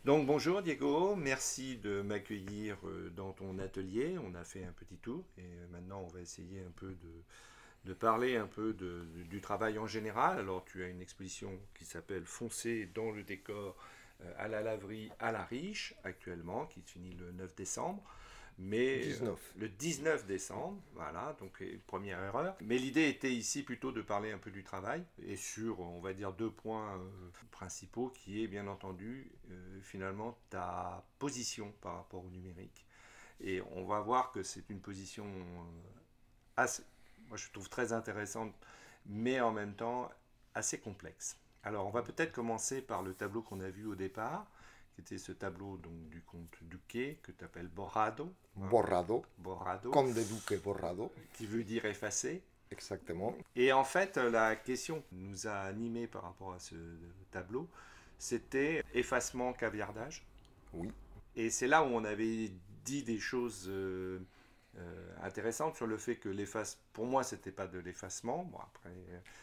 Donc bonjour Diego, merci de m'accueillir dans ton atelier. On a fait un petit tour et maintenant on va essayer un peu de parler un peu du travail en général. Alors tu as une exposition qui s'appelle Foncer dans le décor à la laverie à la Riche actuellement, qui se finit le 9 décembre. Mais 19. le 19 décembre, voilà, donc première erreur. Mais l'idée était ici plutôt de parler un peu du travail et sur, on va dire, deux points principaux qui est bien entendu finalement ta position par rapport au numérique. Et on va voir que c'est une position assez, moi je trouve très intéressante, mais en même temps assez complexe. Alors on va peut-être commencer par le tableau qu'on a vu au départ, qui était ce tableau donc, du comte Duque, que tu appelles Borrado, hein, Borrado. Borrado, Conde Duque Borrado. qui veut dire effacer. Exactement. Et en fait, la question qui nous a animés par rapport à ce tableau, c'était effacement, caviardage. Oui. Et c'est là où on avait dit des choses intéressantes sur le fait que l'efface, pour moi, c'était pas de l'effacement. Bon, après,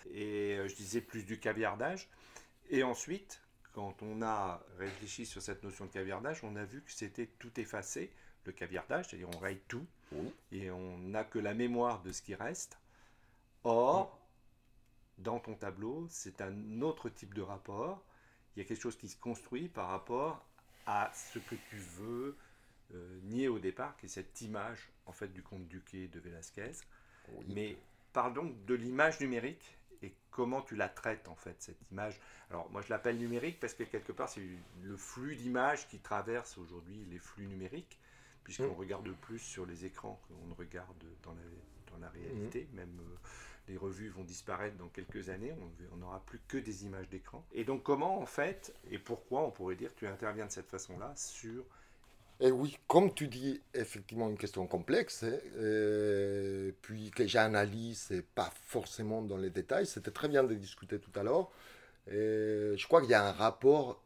je disais plus du caviardage. Et ensuite, quand on a réfléchi sur cette notion de caviardage, on a vu que c'était tout effacé, le caviardage, c'est-à-dire on raye tout Oui. et on n'a que la mémoire de ce qui reste. Mm. Or, dans ton tableau, c'est un autre type de rapport. Il y a quelque chose qui se construit par rapport à ce que tu veux nier au départ, qui est cette image en fait du comte Duque de Velázquez. Oui. Mais parle donc de l'image numérique et comment tu la traites en fait cette image. Alors moi je l'appelle numérique parce que quelque part c'est le flux d'images qui traverse aujourd'hui les flux numériques, puisqu'on Mm. regarde plus sur les écrans qu'on ne regarde dans la Mm. réalité. Même les revues vont disparaître dans quelques années, on n'aura plus que des images d'écran. Et donc comment en fait, et pourquoi on pourrait dire que tu interviens de cette façon-là sur... Et oui, comme tu dis, effectivement une question complexe, hein, puis que j'analyse et pas forcément dans les détails. C'était très bien de discuter tout à l'heure. Je crois qu'il y a un rapport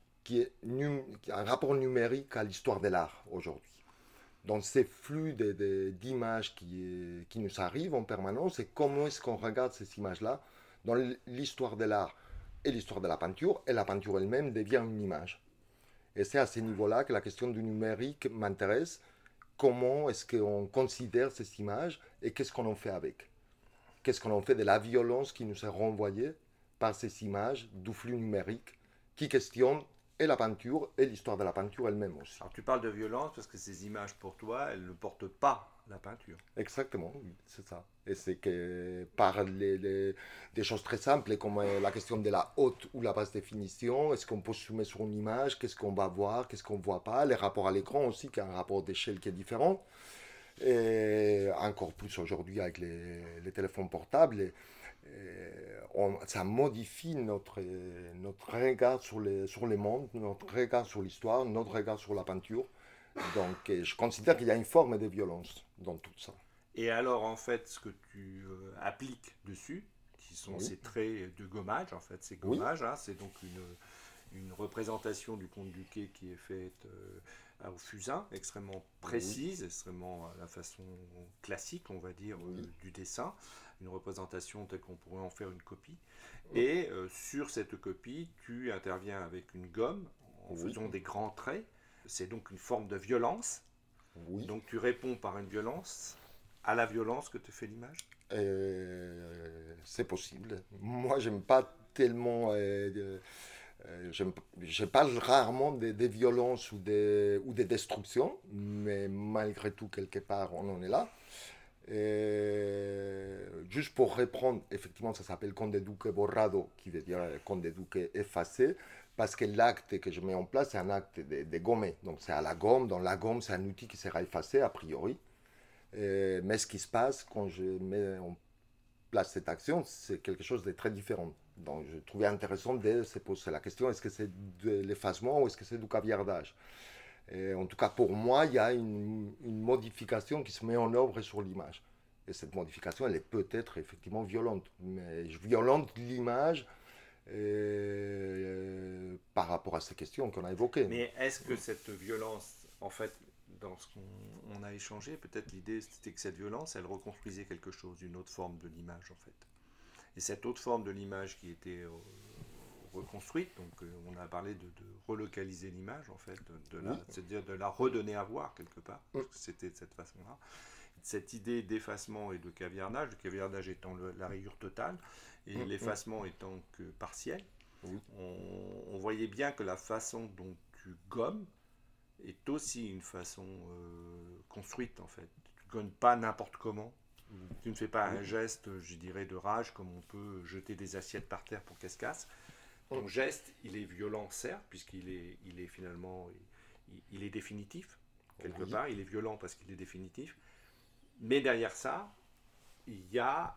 un rapport numérique à l'histoire de l'art aujourd'hui. Dans ces flux d'images qui nous arrivent en permanence, et comment est-ce qu'on regarde ces images-là dans l'histoire de l'art et l'histoire de la peinture, et la peinture elle-même devient une image. Et c'est à ce niveau-là que la question du numérique m'intéresse. Comment est-ce qu'on considère ces images et qu'est-ce qu'on en fait avec? Qu'est-ce qu'on en fait de la violence qui nous est renvoyée par ces images du flux numérique qui questionne et la peinture et l'histoire de la peinture elle-même aussi. Alors tu parles de violence parce que ces images pour toi, elles ne portent pas la peinture. Exactement, oui, c'est ça. Et c'est que par des choses très simples comme la question de la haute ou la basse définition, est-ce qu'on peut zoomer sur une image, qu'est-ce qu'on va voir, qu'est-ce qu'on ne voit pas, les rapports à l'écran aussi, qui a un rapport d'échelle qui est différent. Et encore plus aujourd'hui avec les téléphones portables, ça modifie notre regard sur les mondes, notre regard sur l'histoire, notre regard sur la peinture. Donc je considère qu'il y a une forme de violence dans tout ça. Et alors, en fait, ce que tu appliques dessus, qui sont Oui, ces traits de gommage, en fait, ces oui, gommages, hein, c'est donc une représentation du comte Duque qui est faite au fusain, extrêmement oui, précise, extrêmement à la façon classique, on va dire, oui. du dessin, une représentation telle qu'on pourrait en faire une copie. Mm. Et sur cette copie, tu interviens avec une gomme en Oui, faisant des grands traits. C'est donc une forme de violence. oui. Donc tu réponds par une violence à la violence que te fait l'image. C'est possible. Moi, j'aime pas tellement. Je parle rarement des violences ou des destructions, mais malgré tout, quelque part, on en est là. Juste pour reprendre, effectivement, ça s'appelle Conde Duque Borrado, qui veut dire Conde Duque effacé, parce que l'acte que je mets en place, c'est un acte de gommer. Donc, c'est à la gomme. Dans la gomme, c'est un outil qui sera effacé, a priori. Mais ce qui se passe quand je mets en place cette action, c'est quelque chose de très différent. Donc je trouvais intéressant de se poser la question, est-ce que c'est de l'effacement ou est-ce que c'est du caviardage? Et en tout cas, pour moi, il y a une modification qui se met en œuvre sur l'image. Et cette modification, elle est peut-être effectivement violente. Mais je violente l'image par rapport à ces questions qu'on a évoquées. Mais est-ce que cette violence, en fait, dans ce qu'on a échangé, peut-être l'idée c'était que cette violence, elle reconstruisait quelque chose, une autre forme de l'image en fait. Et cette autre forme de l'image qui était au reconstruite. Donc on a parlé de relocaliser l'image, en fait, Oui. c'est-à-dire de la redonner à voir quelque part. Mm. Parce que c'était de cette façon-là. Cette idée d'effacement et de caviardage, le caviardage étant la rayure totale et l'effacement étant que partiel, Oui. on voyait bien que la façon dont tu gommes est aussi une façon construite, en fait. Tu ne gommes pas n'importe comment. Tu ne fais pas un geste, je dirais, de rage, comme on peut jeter des assiettes par terre pour qu'elles se cassent. Ton geste, il est violent, certes, puisqu'il est finalement, il est définitif, quelque part. Il est violent parce qu'il est définitif. Mais derrière ça, il y a...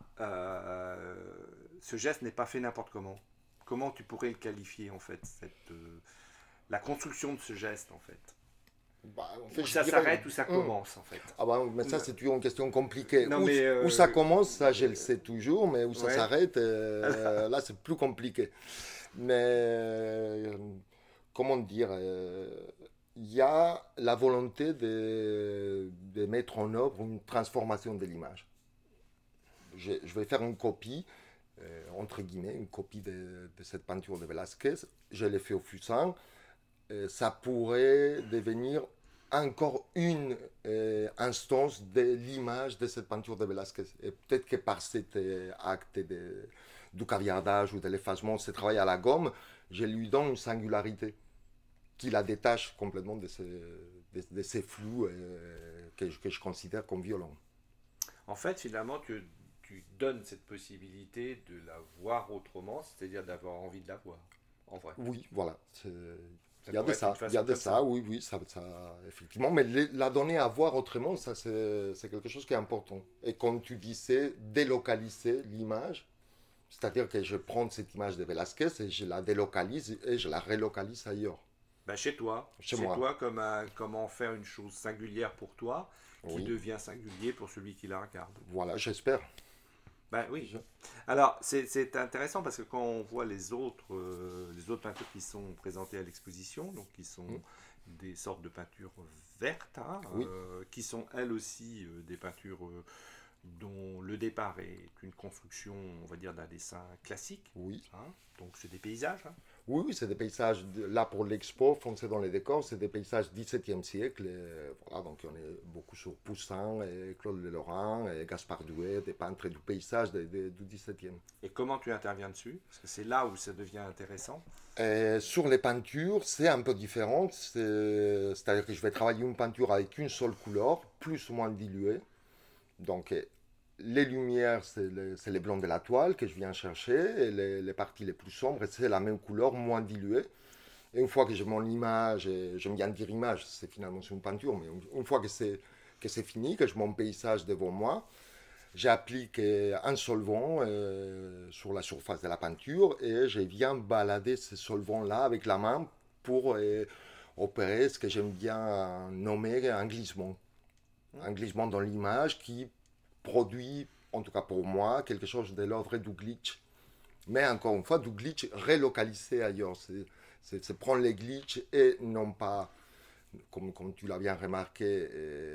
ce geste n'est pas fait n'importe comment. Comment tu pourrais le qualifier, en fait, la construction de ce geste, en fait? Bah, en fait, Où je ça dirais- s'arrête, où ça commence, en fait. Ah bah, mais ça, c'est toujours une question compliquée. Non, Où, mais, où ça commence, ça, je le sais toujours, mais où ça ouais. s'arrête, là, c'est plus compliqué. Mais, comment dire, il y a la volonté de mettre en œuvre une transformation de l'image. Je vais faire une copie, entre guillemets, une copie de cette peinture de Velázquez. Je l'ai fait au fusain. Ça pourrait devenir encore une instance de l'image de cette peinture de Velázquez. Et peut-être que par cet acte du caviardage ou de l'effacement, ce travail à la gomme, je lui donne une singularité qui la détache complètement de ces flous que je considère comme violents. En fait, finalement, tu donnes cette possibilité de la voir autrement, c'est-à-dire d'avoir envie de la voir, en vrai. Oui, voilà. Ça Il y a de pourrait être ça, une façon il y a de comme ça, oui, oui, ça, effectivement. Mais la donner à voir autrement, ça, c'est quelque chose qui est important. Et comme tu disais, délocaliser l'image, c'est-à-dire que je prends cette image de Velázquez et je la délocalise et je la relocalise ailleurs, Ben, chez toi. chez Chez moi. toi, comment faire une chose singulière pour toi qui Oui, devient singulier pour celui qui la regarde. voilà, j'espère. Ben oui. Alors, c'est intéressant parce que quand on voit les autres peintures qui sont présentées à l'exposition, donc qui sont des sortes de peintures vertes, hein, Oui. qui sont elles aussi des peintures dont le départ est une construction, on va dire, d'un dessin classique. Oui. Hein, donc, c'est des paysages. Hein. Oui, oui, c'est des paysages, là pour l'expo, foncé dans les décors, c'est des paysages du XVIIe siècle. Voilà, donc on est beaucoup sur Poussin, et Claude Lorrain, et Gaspard Douet, des peintres du paysage du XVIIe. Et comment tu interviens dessus? Parce que c'est là où ça devient intéressant. Sur les peintures, c'est un peu différent. C'est-à-dire que je vais travailler une peinture avec une seule couleur, plus ou moins diluée. Donc, les lumières, c'est les blancs de la toile que je viens chercher, et les parties les plus sombres, c'est la même couleur, moins diluée. Et une fois que j'ai mon image, et j'aime bien dire image, c'est finalement une peinture, mais une fois que c'est fini, que j'ai mon paysage devant moi, j'applique un solvant sur la surface de la peinture et je viens balader ce solvant-là avec la main pour opérer ce que j'aime bien nommer un glissement. Un glissement dans l'image qui produit, en tout cas pour moi, quelque chose de l'ordre du glitch. Mais encore une fois, du glitch relocalisé ailleurs. C'est prendre les glitches et non pas, comme tu l'as bien remarqué,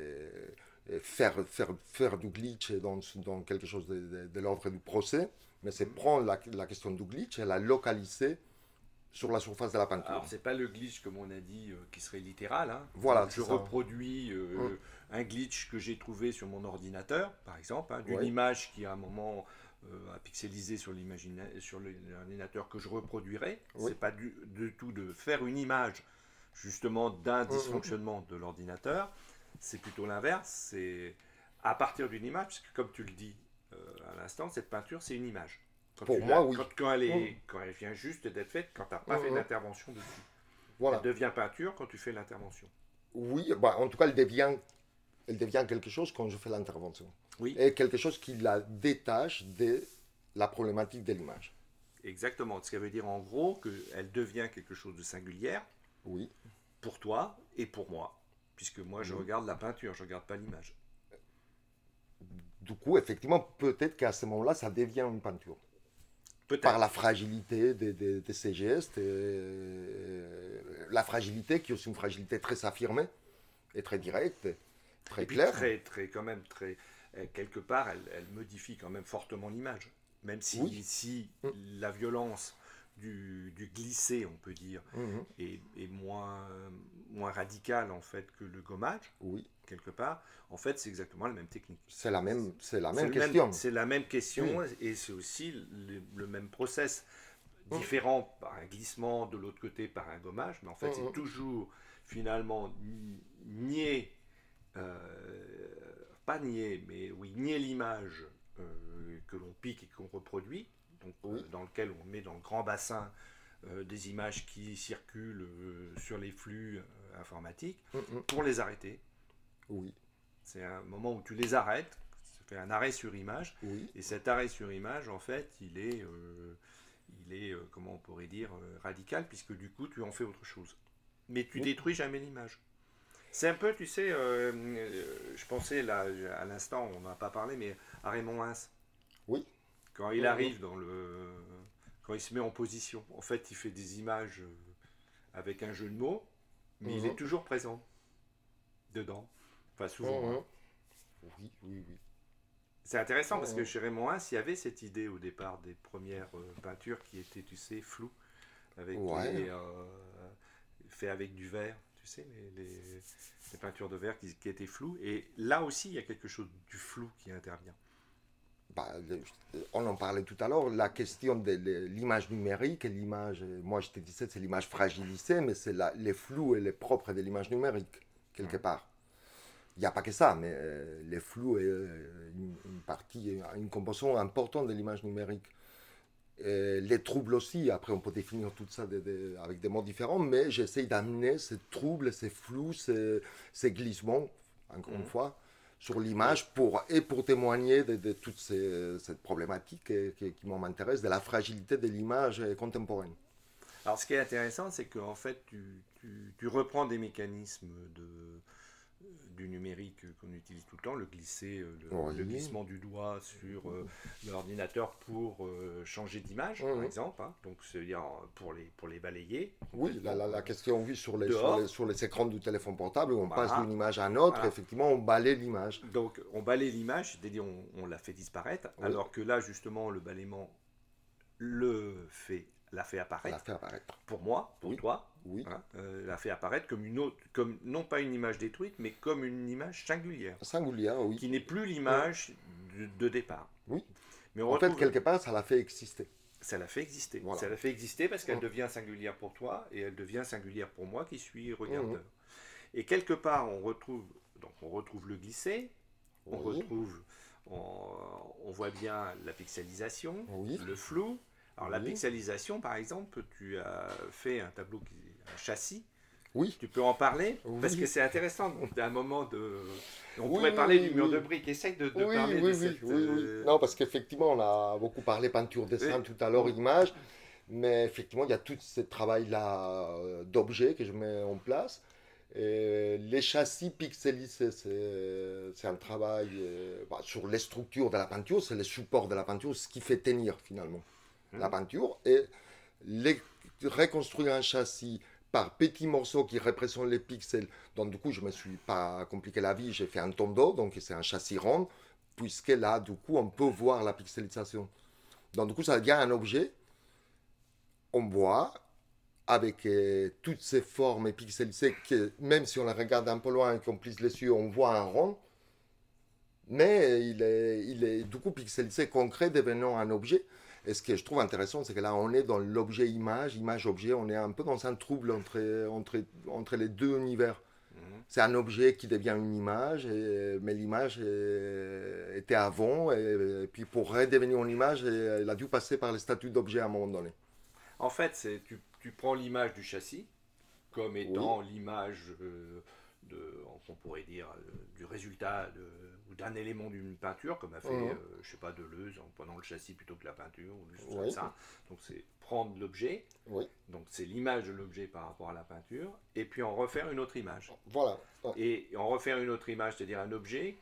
faire du glitch dans quelque chose de l'ordre du procès, mais c'est prendre la question du glitch et la localiser sur la surface de la peinture. Alors, c'est pas le glitch, comme on a dit, qui serait littéral. Hein. Voilà, je reproduis un glitch que j'ai trouvé sur mon ordinateur, par exemple, hein, d'une image qui, à un moment, a pixelisé sur l'ordinateur que je reproduirai. C'est pas du tout de faire une image, justement, d'un dysfonctionnement de l'ordinateur. C'est plutôt l'inverse. C'est à partir d'une image, parce que, comme tu le dis à l'instant, cette peinture, c'est une image. Pour moi, oui. Quand elle vient juste d'être faite, quand tu n'as pas fait d'intervention dessus. Voilà. Elle devient peinture quand tu fais l'intervention. Oui, bah, en tout cas, elle devient quelque chose quand je fais l'intervention. Oui. Et quelque chose qui la détache de la problématique de l'image. Exactement. Ce qui veut dire en gros qu'elle devient quelque chose de singulière. Oui. Pour toi et pour moi. Puisque moi, je regarde la peinture, je ne regarde pas l'image. Du coup, effectivement, peut-être qu'à ce moment-là, ça devient une peinture. Peut-être. Par la fragilité de ces gestes, la fragilité qui est aussi une fragilité très affirmée et très directe, très claire. Quand même, quelque part, elle modifie quand même fortement l'image. Même si la violence du glissé, on peut dire, Mhm. est moins radical en fait que le gommage, Oui, quelque part. En fait, c'est exactement la même technique. c'est la C'est même question. c'est la même question Oui. et c'est aussi le même process. Mhm. Différent par un glissement, de l'autre côté par un gommage, mais en fait c'est Mhm. toujours finalement nier, pas nier, mais oui, nier l'image que l'on pique et qu'on reproduit, donc Oui. dans lequel on met dans le grand bassin des images qui circulent sur les flux informatiques, Mhm. pour les arrêter. Oui. C'est un moment où tu les arrêtes, ça fait un arrêt sur image, Oui. et cet arrêt sur image, en fait, comment on pourrait dire, radical, puisque du coup, tu en fais autre chose. Mais tu Oui. détruis jamais l'image. C'est un peu, tu sais, je pensais là, à l'instant, on n'en a pas parlé, mais à Raymond Hince, Oui. quand il Mhm. arrive quand il se met en position, en fait, il fait des images avec un jeu de mots, mais il est Mhm. toujours présent dedans. Enfin, souvent, hein. Mhm. Oui, oui, oui. C'est intéressant parce que Mhm. chez Raymond Hince, il y avait cette idée au départ des premières peintures qui étaient, tu sais, floues, avec Ouais. fait avec du verre, tu sais, les peintures de verre qui étaient floues. Et là aussi, il y a quelque chose du flou qui intervient. Bah, on en parlait tout à l'heure, la question de l'image numérique et l'image, moi je te disais c'est l'image fragilisée, mais c'est les flous et les propres de l'image numérique, quelque Mhm. part. Il n'y a pas que ça, mais les flous est une partie, une composante importante de l'image numérique. Et les troubles aussi, après on peut définir tout ça avec des mots différents, mais j'essaye d'amener ces troubles, ces flous, ces glissements, encore une Mhm. fois, sur Et l'image pour témoigner de toute cette problématique qui m'intéresse, de la fragilité de l'image contemporaine. alors, ce qui est intéressant, c'est qu'en fait, tu reprends des mécanismes du numérique qu'on utilise tout le temps, le glisser, le Oui. glissement du doigt sur l'ordinateur pour changer d'image, par Mhm. exemple, hein, donc c'est-à-dire pour les balayer Oui, complètement la question, oui, dehors. sur les écrans du téléphone portable, où on passe d'une Voilà, image à une autre, voilà. effectivement, on balaie l'image. Donc on balaye l'image, c'est-à-dire on la fait disparaître, Oui, alors que là justement le balayement la fait on la apparaître fait apparaître. pour moi, pour Oui, toi, oui. hein, la fait apparaître comme une autre, comme non pas une image détruite, mais comme une image singulière, Singulière, oui. qui n'est plus Mhm. l'image de départ. Oui. Mais on En fait, retrouve, quelque part, ça l'a fait exister. ça la fait exister. Voilà. Ça la fait exister parce qu'elle Mhm. devient singulière pour toi et elle devient singulière pour moi qui suis Mhm. regardeur. Et quelque part, on retrouve le glissé, on Oui, retrouve, on, on voit bien la pixelisation, oui, le flou. Alors la oui, pixelisation, par exemple, tu as fait un châssis. oui, Tu peux en parler parce que oui, c'est intéressant d'un moment de. On oui, pourrait oui, parler oui, du mur de oui. briques. Essaye de Oui, parler de oui, oui, cette. oui, oui. Non, parce qu'effectivement, on a beaucoup parlé peinture, dessin Et- tout à l'heure, image, mais effectivement, il y a tout ce travail-là d'objets que je mets en place. Et les châssis pixelisés, c'est un travail sur les structures de la peinture, c'est les supports de la peinture, ce qui fait tenir finalement la Hmm. peinture. Et reconstruire un châssis par petits morceaux qui représentent les pixels. Donc du coup, je ne me suis pas compliqué la vie, j'ai fait un tondo, donc c'est un châssis rond, puisque là, du coup, on peut voir la pixelisation. Donc du coup, ça devient un objet, on voit, avec toutes ces formes pixelisées, que même si on la regarde un peu loin et qu'on plisse les yeux, on voit un rond, mais il est du coup pixelisé concret devenant un objet. Et ce que je trouve intéressant, c'est que là, on est dans l'objet image, image-objet, on est un peu dans un trouble entre les deux univers. Mhm. C'est un objet qui devient une image, mais l'image était avant, et puis pour redevenir une image, elle a dû passer par les statuts d'objet à un moment donné. En fait, tu prends l'image du châssis comme Oui, étant l'image on pourrait dire, du résultat ou d'un élément d'une peinture, comme a fait, mhm, je sais pas, Deleuze en prenant le châssis plutôt que la peinture ou des choses comme oui, ça. Donc c'est prendre l'objet, oui, donc c'est l'image de l'objet par rapport à la peinture, et puis en refaire une autre image. voilà. Ouais. Et en refaire une autre image, c'est-à-dire un objet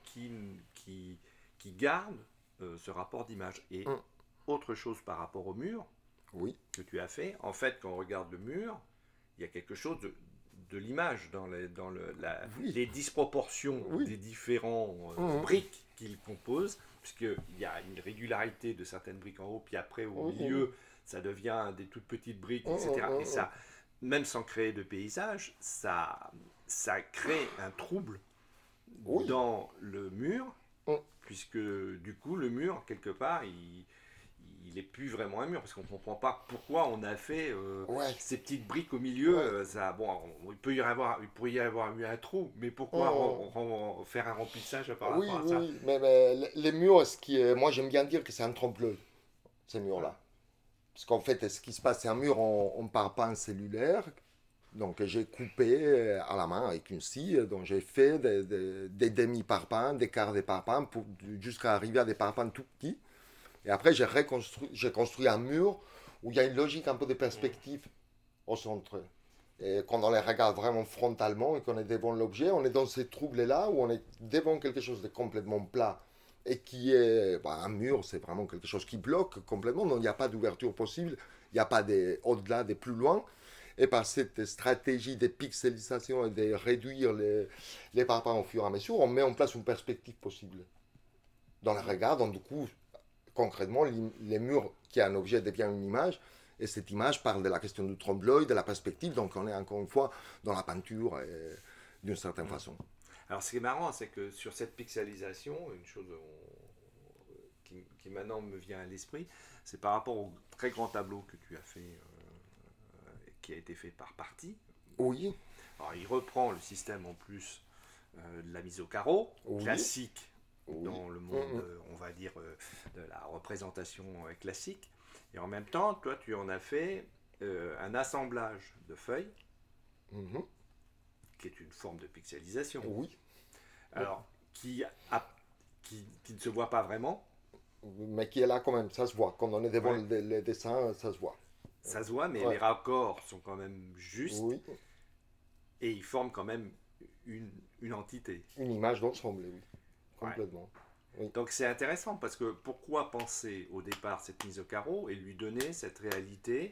qui garde ce rapport d'image. Et Mm, autre chose par rapport au mur oui, que tu as fait, en fait, quand on regarde le mur, il y a quelque chose de l'image dans oui, les disproportions oui, des différents mhm, briques qu'il compose, puisqu'il y a une régularité de certaines briques en haut, puis après au oui, milieu, ça devient des toutes petites briques, etc. Et ça, même sans créer de paysage, ça crée un trouble dans le mur, puisque du coup, le mur, quelque part, il n'est plus vraiment un mur, parce qu'on ne comprend pas pourquoi on a fait ces petites briques au milieu. Ça, bon, il pourrait y avoir eu un trou, mais pourquoi faire un remplissage par rapport à ça? Oui, mais les murs, moi j'aime bien dire que c'est un trompe-l'œil, ces murs-là. Parce qu'en fait, ce qui se passe, c'est un mur en parpaing cellulaire. Donc j'ai coupé à la main avec une scie, donc j'ai fait des demi-parpaings, des quarts de parpaings, jusqu'à arriver à des parpaings tout petits. Et après, j'ai construit un mur où il y a une logique un peu de perspective au centre. Et quand on les regarde vraiment frontalement et qu'on est devant l'objet, on est dans ces troubles-là où on est devant quelque chose de complètement plat et qui est un mur, c'est vraiment quelque chose qui bloque complètement, donc il n'y a pas d'ouverture possible, il n'y a pas au-delà, des plus loin. Et par cette stratégie de pixelisation et de réduire les parpaings au fur et à mesure, on met en place une perspective possible dans le regard. Donc du coup, concrètement, les murs qui est un objet devient une image. Et cette image parle de la question du trompe-l'œil, de la perspective. Donc on est encore une fois dans la peinture d'une certaine façon. Alors ce qui est marrant, c'est que sur cette pixelisation, une chose qui maintenant me vient à l'esprit, c'est par rapport au très grand tableau que tu as fait, qui a été fait par partie. Oui. Alors il reprend le système en plus de la mise au carreau, classique dans le monde, on va dire, de la représentation classique. Et en même temps, toi, tu en as fait un assemblage de feuilles, qui est une forme de pixelisation. Oui. Alors, qui ne se voit pas vraiment. Mais qui est là quand même, ça se voit. Quand on est devant les dessins, ça se voit. Ça se voit, mais les raccords sont quand même justes. Oui. Et ils forment quand même une entité. Une image d'ensemble, oui. Complètement. Oui. Donc c'est intéressant parce que pourquoi penser au départ cette mise au carreau et lui donner cette réalité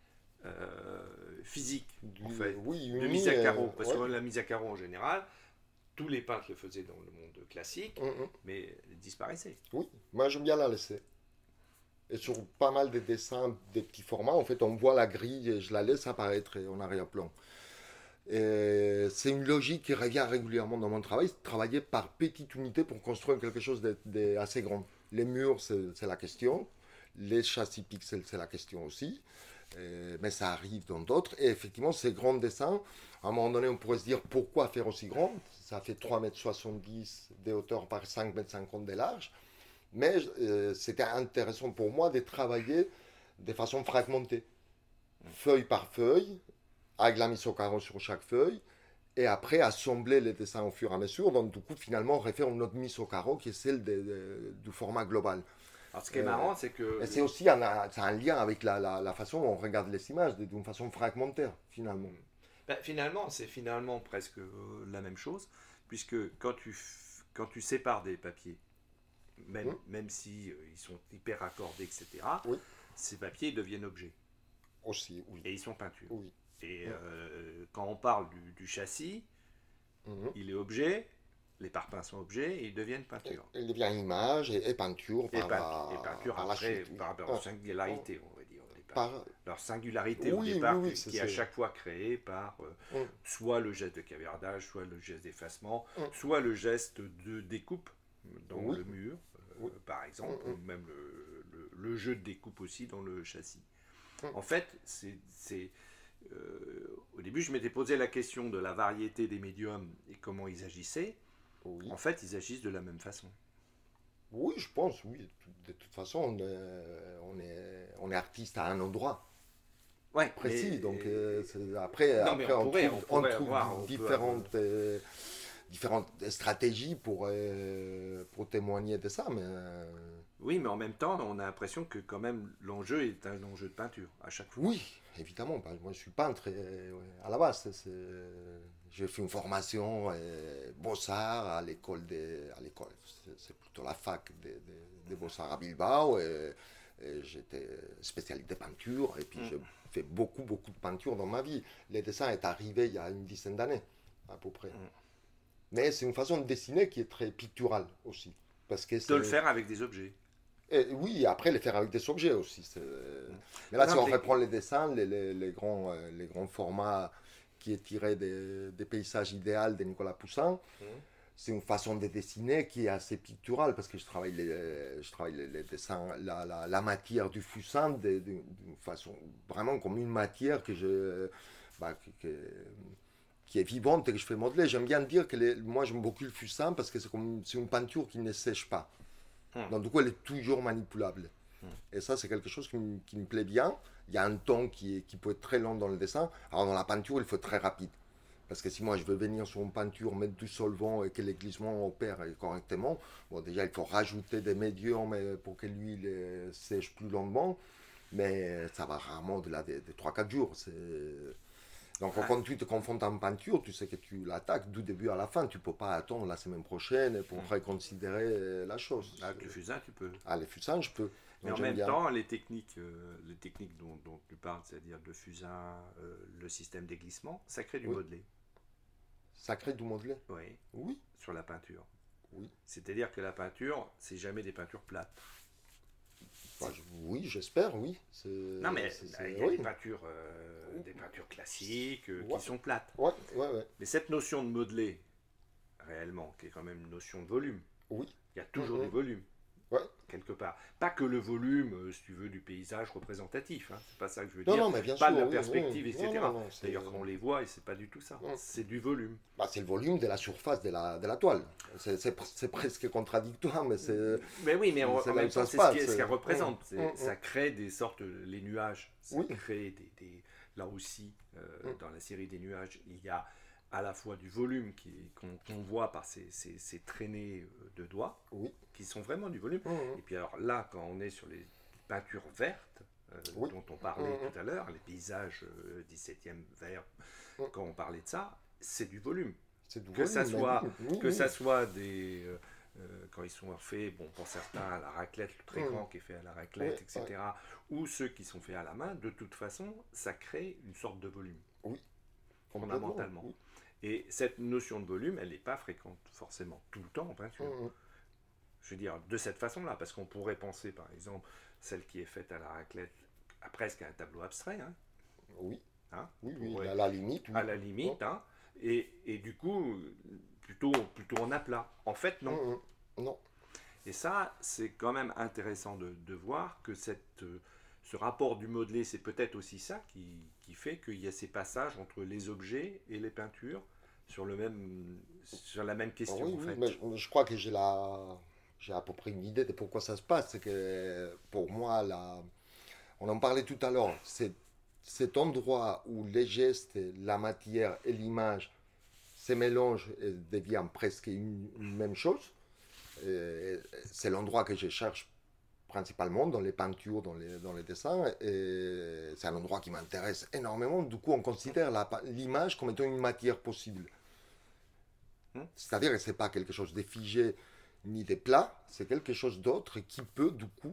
physique en fait, de mise à carreau. Parce que la mise à carreau en général, tous les peintres le faisaient dans le monde classique, mais disparaissaient. Oui, moi j'aime bien la laisser. Et sur pas mal de dessins, des petits formats, en fait on voit la grille et je la laisse apparaître en arrière-plan. Et c'est une logique qui revient régulièrement dans mon travail, travailler par petites unités pour construire quelque chose d'assez grand. Les murs, c'est la question. Les châssis pixels, c'est la question aussi. Mais ça arrive dans d'autres. Et effectivement, ces grands dessins, à un moment donné, on pourrait se dire pourquoi faire aussi grand. Ça fait 3,70 m de hauteur par 5,50 m de large. Mais c'était intéressant pour moi de travailler de façon fragmentée, feuille par feuille, avec la mise au carreau sur chaque feuille, et après assembler les dessins au fur et à mesure. Donc, du coup, finalement, on réfère une autre mise au carreau qui est celle du format global. Alors, ce qui est marrant, c'est que. Et c'est aussi un lien avec la façon dont on regarde les images, d'une façon fragmentaire, finalement. Ben, finalement, c'est finalement presque la même chose, puisque quand tu sépares des papiers, même si ils sont hyper raccordés, etc., ces papiers deviennent objets. Aussi, oui. Et ils sont peintures. Oui. Et quand on parle du châssis, il est objet, les parpaings sont objets et ils deviennent peinture. Il devient image et peinture et peinture par après, la suite, par leur singularité, on va dire au départ. Leur singularité au départ, qui est à chaque fois créée par soit le geste de cavernage, soit le geste d'effacement, soit le geste de découpe dans le mur, par exemple, ou même le jeu de découpe aussi dans le châssis. En fait, au début, je m'étais posé la question de la variété des médiums et comment ils agissaient. En fait, ils agissent de la même façon. Oui, je pense, oui. De toute façon, on est artiste à un endroit précis. Donc, après, on trouve différentes stratégies pour témoigner de ça. Mais, oui, mais en même temps, on a l'impression que quand même l'enjeu est un enjeu de peinture à chaque fois. Oui, évidemment. Moi, je suis peintre à la base. J'ai fait une formation Beaux-Arts à l'école. C'est plutôt la fac des Beaux-Arts à Bilbao. Et j'étais spécialiste de peinture. Et puis, j'ai fait beaucoup de peinture dans ma vie. Les dessins est arrivé il y a une dizaine d'années, à peu près. Mais c'est une façon de dessiner qui est très picturale aussi. Parce que de le faire avec des objets. Et oui, après les faire avec des objets aussi. Mais là, Non, si on mais- reprend les dessins, les grands formats qui est tiré des paysages idéaux de Nicolas Poussin, Mhm. c'est une façon de dessiner qui est assez picturale parce que je travaille les dessins, la matière du fusain d'une façon vraiment comme une matière bah, qui est vivante et que je fais modeler. J'aime bien dire que moi j'aime beaucoup le fusain parce que c'est une peinture qui ne sèche pas. Mhm. Donc du coup elle est toujours manipulable. Et ça c'est quelque chose qui me plaît bien. Il y a un temps qui peut être très long dans le dessin. Alors dans la peinture il faut être très rapide. Parce que si moi je veux venir sur une peinture, mettre du solvant et que les glissements opèrent correctement, bon déjà il faut rajouter des médiums pour que l'huile sèche plus longuement, mais ça va rarement au-delà des 3-4 jours. Donc Ouais. quand tu te confrontes en peinture, tu sais que tu l'attaques du début à la fin, tu ne peux pas attendre la semaine prochaine pour reconsidérer la chose. Avec le fusain, tu peux. Ah les fusains je peux, Mais donc en j'aime même bien. temps, les techniques dont tu parles, c'est-à-dire le fusain, le système des glissements, ça crée du Oui, modelé. ça crée du modelé. Oui, Oui, sur la peinture. oui. C'est-à-dire que la peinture, c'est jamais des peintures plates. Bah, oui, j'espère, oui. Non, mais il y a Oui. des peintures classiques Ouais. qui sont plates. Ouais, ouais, ouais. Mais cette notion de modelé, réellement, qui est quand même une notion de volume, Oui. il y a toujours Mhm. du volume, Ouais. quelque part. Pas que le volume, si tu veux, du paysage représentatif, hein, c'est pas ça que je veux Non, dire. non, mais bien Pas sûr, de la oui, perspective, oui. Non, etc. non, non, D'ailleurs, quand on les voit, et c'est pas du tout ça. Mm. C'est du volume. Bah, c'est le volume de la surface de la toile. C'est presque contradictoire, mais Mais oui, mais en c'est là même où ça temps, se c'est passe. ce qu'elle représente. Ça Mm. crée des sortes, les nuages, ça Oui. crée là aussi, Mm. dans la série des nuages, il y a à la fois du volume qu'on voit par ces traînées de doigts, Oui. qui sont vraiment du volume. Mm. Et puis alors là, quand on est sur les peintures vertes, Oui. dont on parlait Mm. tout à l'heure, les paysages 17e vert, Mm. quand on parlait de ça, c'est du volume. C'est du Que ça volume, soit, mais oui, que oui. ça soit quand ils sont faits, bon, pour certains à la raclette, le très Mm. grand qui est fait à la raclette, Oui, etc., ou ceux qui sont faits à la main, de toute façon, ça crée une sorte de volume, Oui, complètement. fondamentalement. Oui. Et cette notion de volume, elle n'est pas fréquente forcément tout le temps en peinture. Mm. Je veux dire, de cette façon-là, parce qu'on pourrait penser, par exemple, celle qui est faite à la raclette, à presque un tableau abstrait, hein, Oui, hein, oui, oui. pourrait- À la limite, oui. à la limite, hein, et du coup, plutôt en aplat. En fait, non. Non. Et ça, c'est quand même intéressant de voir que ce rapport du modelé, c'est peut-être aussi ça qui fait qu'il y a ces passages entre les objets et les peintures sur sur la même question, Oui, en oui, fait. mais je crois que j'ai à peu près une idée de pourquoi ça se passe. C'est que pour moi, on en parlait tout à l'heure, c'est cet endroit où les gestes, la matière et l'image se mélangent et deviennent presque une même chose. Et c'est l'endroit que je cherche principalement dans les peintures, dans les dessins. Et c'est un endroit qui m'intéresse énormément. Du coup, on considère l'image comme étant une matière possible. C'est-à-dire que ce n'est pas quelque chose de figé ni de plat, c'est quelque chose d'autre qui peut du coup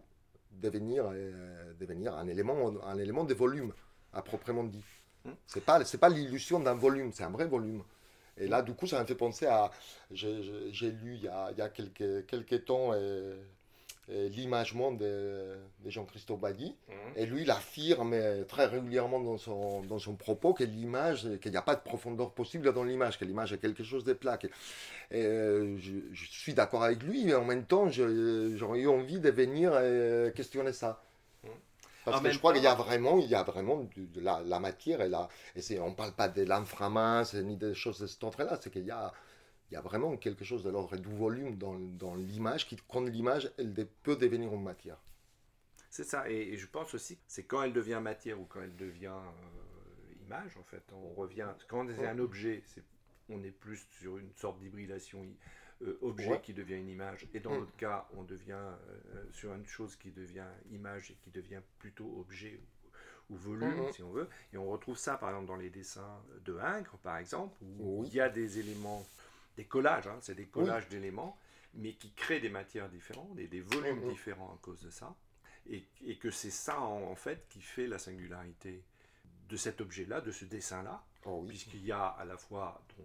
devenir un élément de volume, à proprement dit. C'est pas l'illusion d'un volume, c'est un vrai volume. Et là, du coup, ça m'a fait penser à. J'ai lu il y a quelques temps l'imagement de Jean-Christophe Bailly. Et lui, il affirme très régulièrement dans son propos que l'image, qu'il n'y a pas de profondeur possible dans l'image, que l'image est quelque chose de plat. Et je suis d'accord avec lui, mais en même temps, j'aurais eu envie de venir questionner ça. Parce En que je même crois temps, il y a vraiment la matière, on ne parle pas de l'inframince ni des choses de cet ordre-là, c'est il y a vraiment quelque chose de l'ordre du volume dans l'image, qui, quand l'image, elle peut devenir une matière. c'est ça. Et je pense aussi que c'est quand elle devient matière ou quand elle devient image, en fait. On revient. Quand c'est un objet, on est plus sur une sorte d'hybridation objet Ouais. qui devient une image. Et dans l'autre cas, on devient sur une chose qui devient image et qui devient plutôt objet ou volume, si on veut. Et on retrouve ça, par exemple, dans les dessins de Ingres, par exemple, où Oui. il y a des éléments, des collages, hein, c'est des Oui. collages d'éléments, mais qui créent des matières différentes et des volumes différents à cause de ça. Et que c'est ça, en fait, qui fait la singularité de cet objet-là, de ce dessin-là, Oh oui. puisqu'il y a à la fois donc,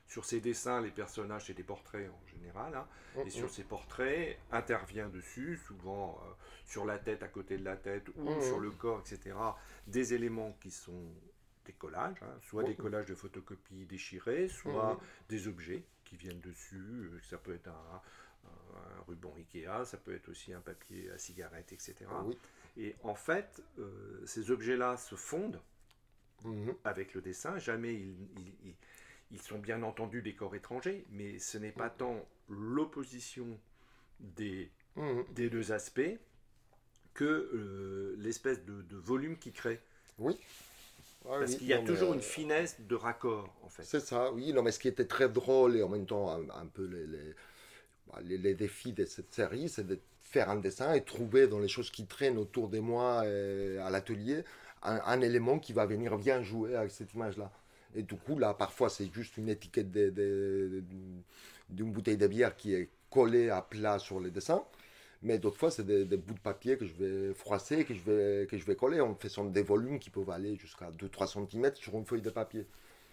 Sur ces dessins, les personnages, c'est des portraits en général, hein, et sur ces portraits, intervient dessus, souvent sur la tête, à côté de la tête, ou sur le corps, etc., des éléments qui sont des collages, hein, soit des collages de photocopies déchirées, soit des objets qui viennent dessus. Ça peut être un ruban Ikea, ça peut être aussi un papier à cigarette, etc. Et en fait, ces objets-là se fondent avec le dessin. Jamais ils sont bien entendu des corps étrangers, mais ce n'est pas tant l'opposition des deux aspects que l'espèce de volume qui crée. Oui. Parce qu'il y a toujours une finesse de raccord, en fait. C'est ça, oui. Non, mais ce qui était très drôle et en même temps un peu les défis de cette série, c'est de faire un dessin et trouver dans les choses qui traînent autour de moi à l'atelier un élément qui va venir bien jouer avec cette image-là. Et du coup, là, parfois, c'est juste une étiquette d'une bouteille de bière qui est collée à plat sur le dessin. Mais d'autres fois, c'est des bouts de papier que je vais froisser, que je vais coller en faisant des volumes qui peuvent aller jusqu'à 2-3 cm sur une feuille de papier.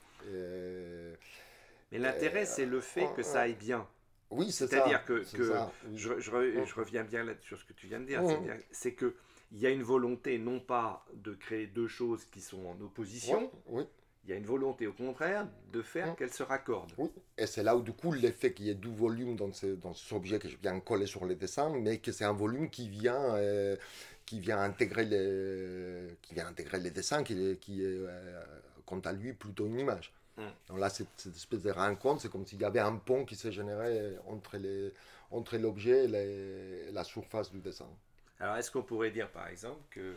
Mais l'intérêt, c'est le fait que ça aille bien. Oui, c'est ça. C'est-à-dire que je reviens bien là sur ce que tu viens de dire. C'est qu'il y a une volonté, non pas de créer deux choses qui sont en opposition. Il y a une volonté, au contraire, de faire qu'elles se raccordent. Oui, et c'est là où, du coup, l'effet qu'il y ait deux volumes dans cet objet que je viens coller sur les dessins, mais que c'est un volume qui vient intégrer les dessins, qui est, quant à lui, plutôt une image. Donc là, cette espèce de rencontre, c'est comme s'il y avait un pont qui s'est généré entre l'objet et la surface du dessin. Alors, est-ce qu'on pourrait dire, par exemple, que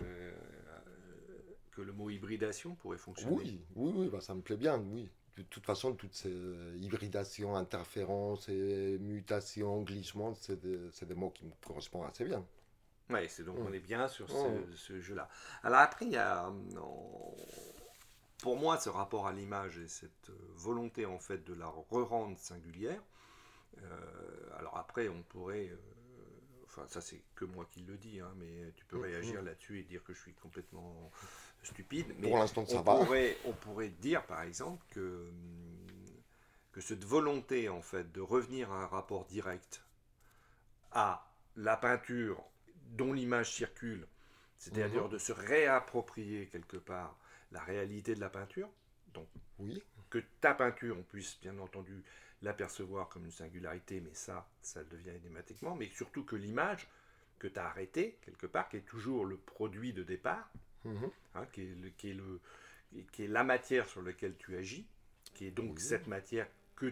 le mot hybridation pourrait fonctionner? Oui, ça me plaît bien, oui. De toute façon, toutes ces hybridations, interférences, mutations, glissements, c'est des mots qui me correspondent assez bien. Oui, donc on est bien sur ce jeu-là. Alors après, il y a, pour moi, ce rapport à l'image et cette volonté en fait de la re-rendre singulière. Alors après, on pourrait... Enfin, ça c'est que moi qui le dis, hein, mais tu peux réagir là-dessus et dire que je suis complètement stupide. Mais pour l'instant, ça va. On pourrait dire, par exemple, que cette volonté, en fait, de revenir à un rapport direct à la peinture dont l'image circule, c'est-à-dire de se réapproprier quelque part la réalité de la peinture, donc que ta peinture, on puisse bien entendu l'apercevoir comme une singularité, mais ça le devient énigmatiquement, mais surtout que l'image que tu as arrêtée, quelque part, qui est toujours le produit de départ, hein, qui est la matière sur laquelle tu agis, qui est donc cette matière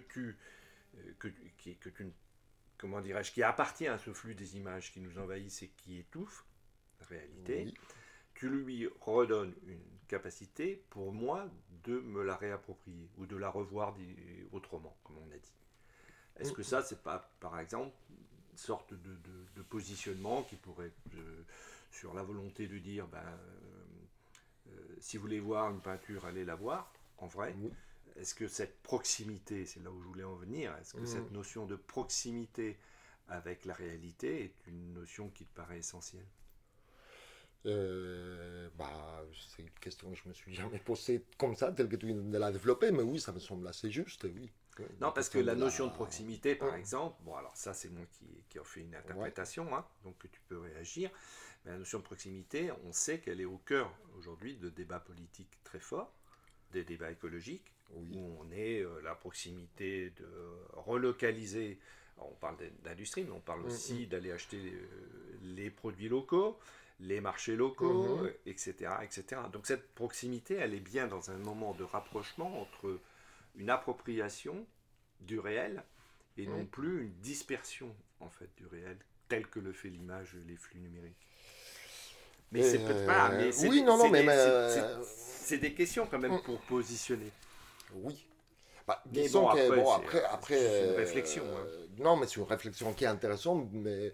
comment dirais-je, qui appartient à ce flux des images qui nous envahissent et qui étouffe la réalité, tu lui redonnes une capacité, pour moi, de me la réapproprier ou de la revoir autrement, comme on a dit. Est-ce que ça, c'est pas, par exemple, une sorte de positionnement qui pourrait être sur la volonté de dire, si vous voulez voir une peinture, allez la voir, en vrai. Est-ce que cette proximité, c'est là où je voulais en venir, est-ce que cette notion de proximité avec la réalité est une notion qui te paraît essentielle? C'est une question que je me suis jamais posée comme ça, telle que tu viens de la développer, mais oui, ça me semble assez juste, oui. Non, parce que la notion de proximité, par exemple, bon, alors ça, c'est moi qui en fais une interprétation, hein, donc tu peux réagir, mais la notion de proximité, on sait qu'elle est au cœur, aujourd'hui, de débats politiques très forts, des débats écologiques, où on est la proximité de relocaliser, on parle d'industrie, mais on parle aussi d'aller acheter les produits locaux, les marchés locaux, etc., etc. Donc cette proximité, elle est bien dans un moment de rapprochement entre une appropriation du réel et non plus une dispersion en fait du réel, tel que le fait l'image, les flux numériques. Mais c'est peut-être pas. Mais c'est des questions quand même pour positionner. Oui. Mais bon, après c'est une réflexion. Non, mais c'est une réflexion qui est intéressante, mais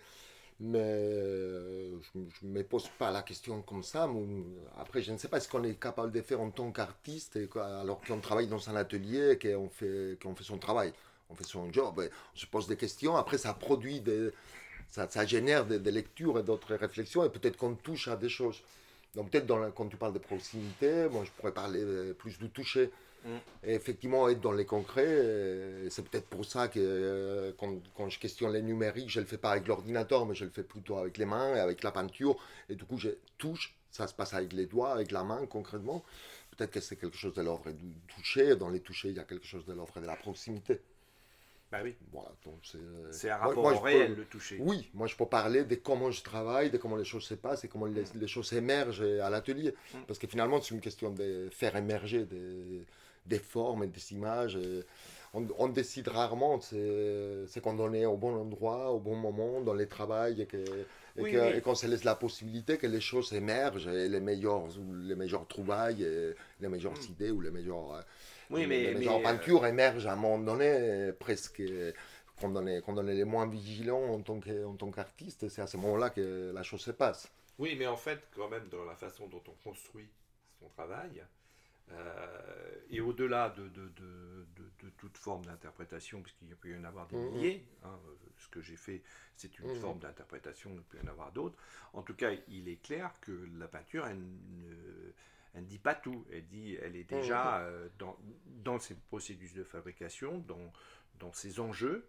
je ne me pose pas la question comme ça. Après, je ne sais pas ce qu'on est capable de faire en tant qu'artiste, alors qu'on travaille dans un atelier et qu'on fait son travail, on fait son job. On se pose des questions, après ça produit ça génère des lectures et d'autres réflexions, et peut-être qu'on touche à des choses. Donc peut-être quand tu parles de proximité, je pourrais parler plus du toucher. Mm. Et effectivement, être dans les concrets, c'est peut-être pour ça que quand je questionne les numériques, je ne le fais pas avec l'ordinateur, mais je le fais plutôt avec les mains et avec la peinture. Et du coup, je touche, ça se passe avec les doigts, avec la main concrètement. Peut-être que c'est quelque chose de l'ordre du toucher. Dans les touchés, il y a quelque chose de l'ordre de la proximité. Bah oui, Voilà, donc c'est un moi, rapport moi, au je réel, peux, le toucher. oui, moi je peux parler de comment je travaille, de comment les choses se passent et comment les choses émergent à l'atelier. Mm. Parce que finalement, c'est une question de faire émerger des formes et des images. Et on décide rarement, c'est qu'on en est au bon endroit, au bon moment, dans les travails Oui, et oui. qu'on se laisse la possibilité que les choses émergent et les meilleures trouvailles, et les meilleures Mm. idées ou Oui, les meilleures peintures émergent à un moment donné, presque qu'on en est les moins vigilants en tant qu'artiste. C'est à ce moment-là que la chose se passe. oui, mais en fait, quand même, dans la façon dont on construit son travail, et au-delà de toute forme d'interprétation, puisqu'il peut y en avoir des Mhm, milliers, hein, ce que j'ai fait, c'est une mhm, forme d'interprétation, il peut y en avoir d'autres. En tout cas, il est clair que la peinture, elle ne dit pas tout. Elle est mhm, déjà dans ses procédures de fabrication, dans ses enjeux,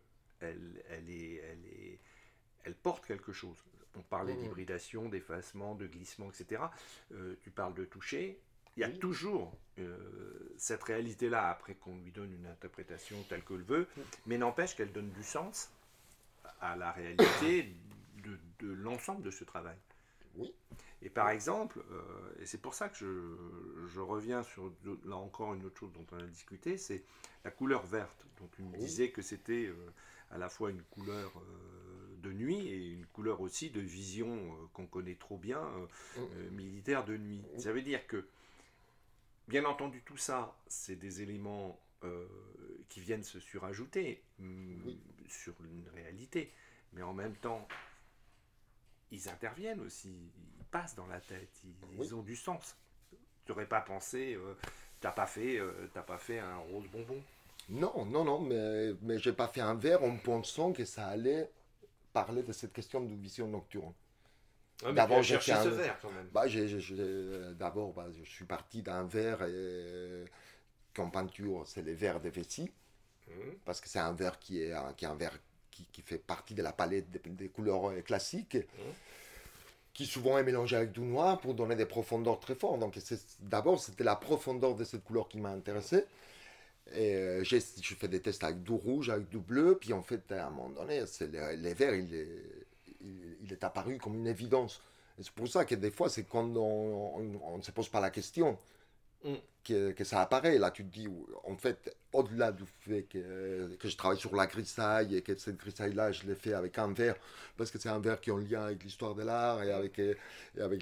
elle porte quelque chose. On parlait mhm. d'hybridation, d'effacement, de glissement, etc. Tu parles de toucher. Il y a Oui. toujours cette réalité-là, après qu'on lui donne une interprétation telle que le veut, mais n'empêche qu'elle donne du sens à la réalité de l'ensemble de ce travail. Oui. Et par exemple, et c'est pour ça que je reviens sur là encore une autre chose dont on a discuté, c'est la couleur verte, dont tu me Oui. disais que c'était à la fois une couleur de nuit et une couleur aussi de vision qu'on connaît trop bien, militaire de nuit. Oui. Ça veut dire que, bien entendu, tout ça, c'est des éléments qui viennent se surajouter Oui. sur une réalité, mais en même temps, ils interviennent aussi, ils passent dans la tête, Oui. ils ont du sens. Tu n'aurais pas pensé, t'as pas fait un rose bonbon. Non, non, non, mais j'ai pas fait un verre en pensant que ça allait parler de cette question de vision nocturne. Ah, mais tu as D'abord, j'ai fait cherché ce un. verre quand même. Bah, d'abord, je suis parti d'un verre qu'en peinture, c'est les verres de vessie, Mhm. parce que c'est un verre qui est un verre qui fait partie de la palette des couleurs classiques, Mhm. qui souvent est mélangé avec du noir pour donner des profondeurs très fortes. Donc, d'abord, c'était la profondeur de cette couleur qui m'a intéressé. Et je fais des tests avec du rouge, avec du bleu, puis en fait, à un moment donné, les verts, il est apparu comme une évidence. Et c'est pour ça que des fois, c'est quand on ne se pose pas la question Mhm. que ça apparaît. Là, tu te dis, en fait, au-delà du fait que je travaille sur la grisaille et que cette grisaille-là, je l'ai fait avec un verre, parce que c'est un verre qui est en lien avec l'histoire de l'art et avec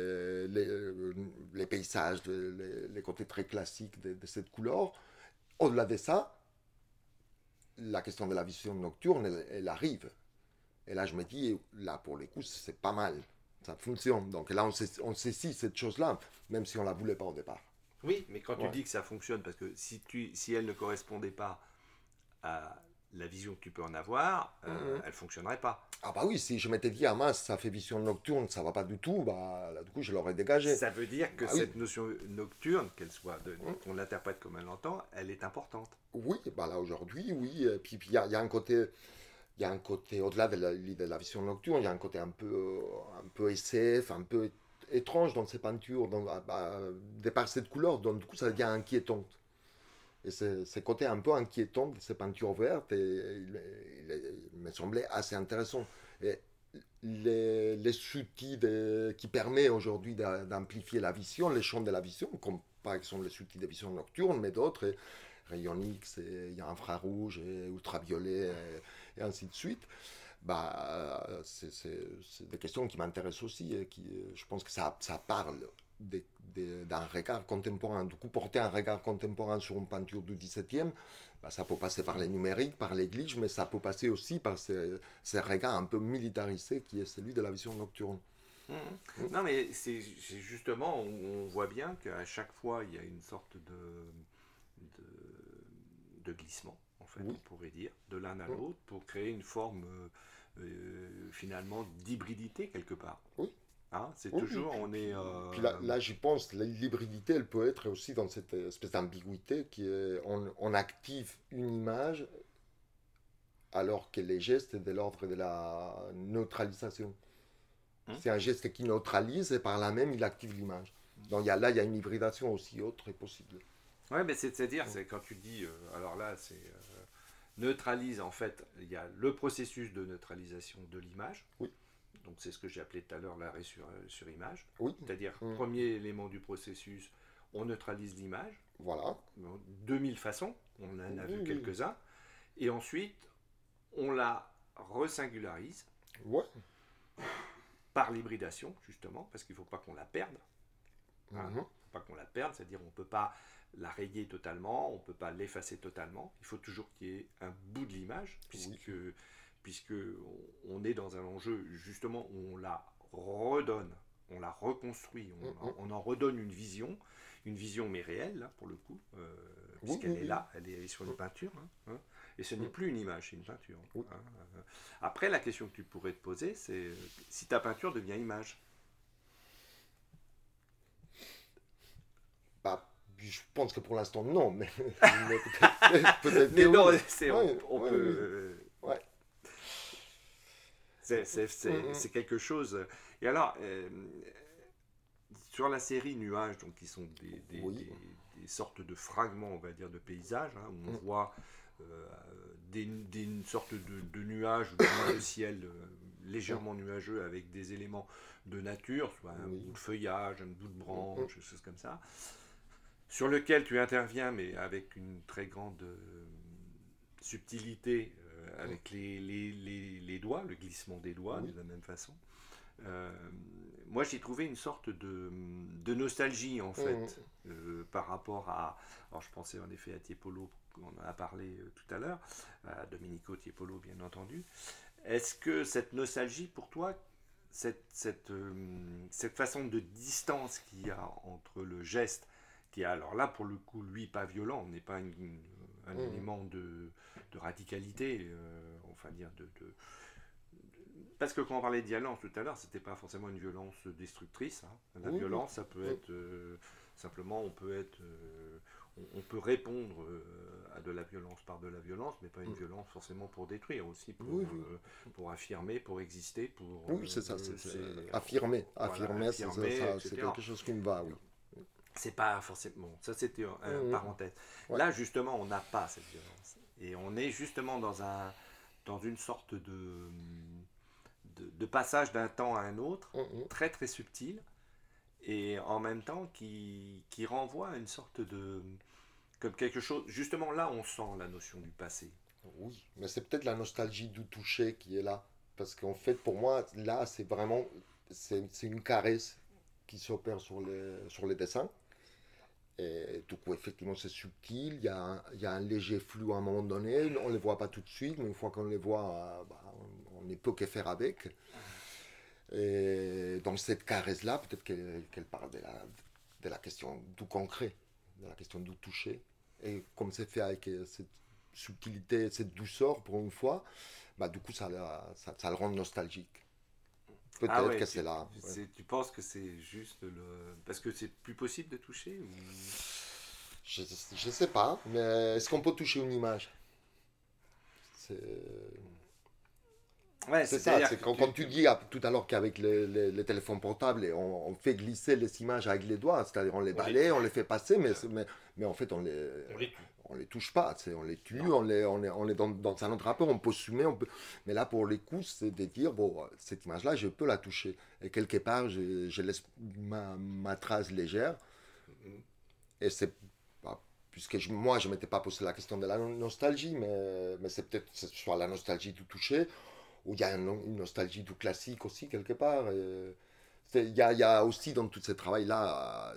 les paysages, les côtés très classiques de cette couleur. Au-delà de ça, la question de la vision nocturne, elle arrive. Et là, je me dis, là, pour les coups, c'est pas mal. Ça fonctionne. Donc là, on saisit cette chose-là, même si on ne la voulait pas au départ. Oui, mais quand tu Ouais. dis que ça fonctionne, parce que si elle ne correspondait pas à la vision que tu peux en avoir, Mhm. elle ne fonctionnerait pas. Ah bah oui, si je m'étais dit, ah mince, ça fait vision nocturne, ça va pas du tout, bah là, du coup, je l'aurais dégagé. Ça veut dire que Bah oui. cette notion nocturne, Mhm. qu'on l'interprète comme elle l'entend, elle est importante. Oui, bah là, aujourd'hui, oui. Puis il y a un côté, il y a un côté, au-delà de la vision nocturne, il y a un peu SF, un peu étrange dans ces peintures, de par cette couleur, donc du coup ça devient inquiétant. Et ce côté un peu inquiétant de ces peintures vertes, il me semblait assez intéressant. Et les outils qui permettent aujourd'hui d'amplifier la vision, les champs de la vision, comme par exemple les outils de vision nocturne, mais d'autres, rayons X, il y a infrarouge, et ultraviolet, et ainsi de suite. C'est des questions qui m'intéressent aussi et je pense que ça parle d'un regard contemporain. Du coup, porter un regard contemporain sur une peinture du XVIIe, ça peut passer par les numériques, par les glitches, mais ça peut passer aussi par ce regard un peu militarisé qui est celui de la vision nocturne. Mhm. Mm. Non, mais c'est justement, on voit bien qu'à chaque fois, il y a une sorte de glissement, en fait, Oui. on pourrait dire, de l'un à Mm. l'autre, pour créer une forme finalement d'hybridité quelque part. Oui. Hein, c'est Oui, toujours, puis, on est... puis là, j'y pense, l'hybridité, elle peut être aussi dans cette espèce d'ambiguïté qui est on active une image alors que les gestes est de l'ordre de la neutralisation. C'est un geste qui neutralise et par là même il active l'image. Donc là, il y a une hybridation aussi autre et possible. Ouais, mais c'est-à-dire, c'est quand tu dis, alors là, c'est neutralise, en fait, il y a le processus de neutralisation de l'image. Oui, Donc c'est ce que j'ai appelé tout à l'heure l'arrêt sur image. oui, C'est-à-dire, premier élément du processus, on neutralise l'image. voilà. Bon, 2000 façons, on en a vu Oui, oui. quelques-uns. Et ensuite, on la resingularise Ouais. par l'hybridation, justement, parce qu'il ne faut pas qu'on la perde. Hein. Mhm. Faut pas qu'on la perde, c'est-à-dire on ne peut pas la rayer totalement, on ne peut pas l'effacer totalement. Il faut toujours qu'il y ait un bout de l'image, puisque on est dans un enjeu justement où on la redonne, on la reconstruit, on en redonne une vision mais réelle là, pour le coup, Oui, puisqu'elle oui, est oui. là, elle est sur une peinture, hein. Et ce n'est plus une image, c'est une peinture. Oui. Hein. Après, la question que tu pourrais te poser, c'est si ta peinture devient image. Bah, je pense que pour l'instant, non, mais, mais peut-être Mais que non, oui. on Ouais, peut. oui. Ouais. C'est quelque chose. Et alors, sur la série Nuages, donc, qui sont Oui. des sortes de fragments, on va dire, de paysages, hein, où on voit une sorte de nuages ou de ciel légèrement nuageux avec des éléments de nature, soit un bout de feuillage, un bout de branche, des choses comme ça, sur lequel tu interviens, mais avec une très grande subtilité, avec les doigts, le glissement des doigts, de la même façon. Euh, Moi, j'ai trouvé une sorte de nostalgie, en fait, par rapport à... Alors, je pensais en effet à Tiepolo, on en a parlé tout à l'heure, à Domenico Tiepolo, bien entendu. Est-ce que cette nostalgie, pour toi, cette façon de distance qu'il y a entre le geste, qui est alors là, pour le coup, lui, pas violent, on n'est pas un élément de radicalité, enfin dire parce que quand on parlait de violence tout à l'heure, c'était pas forcément une violence destructrice. Hein. La violence, ça peut être simplement, on peut répondre à de la violence par de la violence, mais pas une violence forcément pour détruire, aussi pour affirmer, pour exister, pour. Oui, c'est ça. Affirmer. Voilà, Affirmer, affirmer, c'est quelque chose qui me va, oui. C'est pas forcément. Bon, ça, c'était un parenthèse. Ouais. Là, justement, on n'a pas cette violence. Et on est justement dans une sorte de passage d'un temps à un autre, très très subtil, et en même temps qui renvoie à une sorte de... comme quelque chose... Justement, là, on sent la notion du passé. Oui, mais c'est peut-être la nostalgie du toucher qui est là. Parce qu'en fait, pour moi, là, c'est vraiment... C'est une caresse qui s'opère sur les dessins. Et du coup, effectivement, c'est subtil. Il y a un léger flou à un moment donné. On ne les voit pas tout de suite, mais une fois qu'on les voit, on ne peut que faire avec. Et donc, cette caresse-là, peut-être qu'elle parle de la question du concret, de la question du toucher. Et comme c'est fait avec cette subtilité, cette douceur pour une fois, bah, du coup, ça le rend nostalgique. Ah Peut-être ouais, que c'est là. Ouais. tu penses que c'est juste le... Parce que c'est plus possible de toucher ou... Je ne sais pas, mais est-ce qu'on peut toucher une image? C'est Ouais, c'est ça, c'est-à-dire c'est que quand tu dis tout à l'heure qu'avec les téléphones portables, on fait glisser les images avec les doigts, c'est-à-dire on les balaye, on les fait passer, mais en fait on les touche pas, on les tue, on est dans un autre rapport, on peut zoomer, mais là pour les coups, c'est de dire, bon, cette image-là, je peux la toucher. Et quelque part, je laisse ma trace légère, et c'est bah, puisque moi, je ne m'étais pas posé la question de la nostalgie, mais c'est peut-être soit la nostalgie du toucher, ou il y a une nostalgie du classique aussi, quelque part. Il y a aussi dans tout ce travail-là,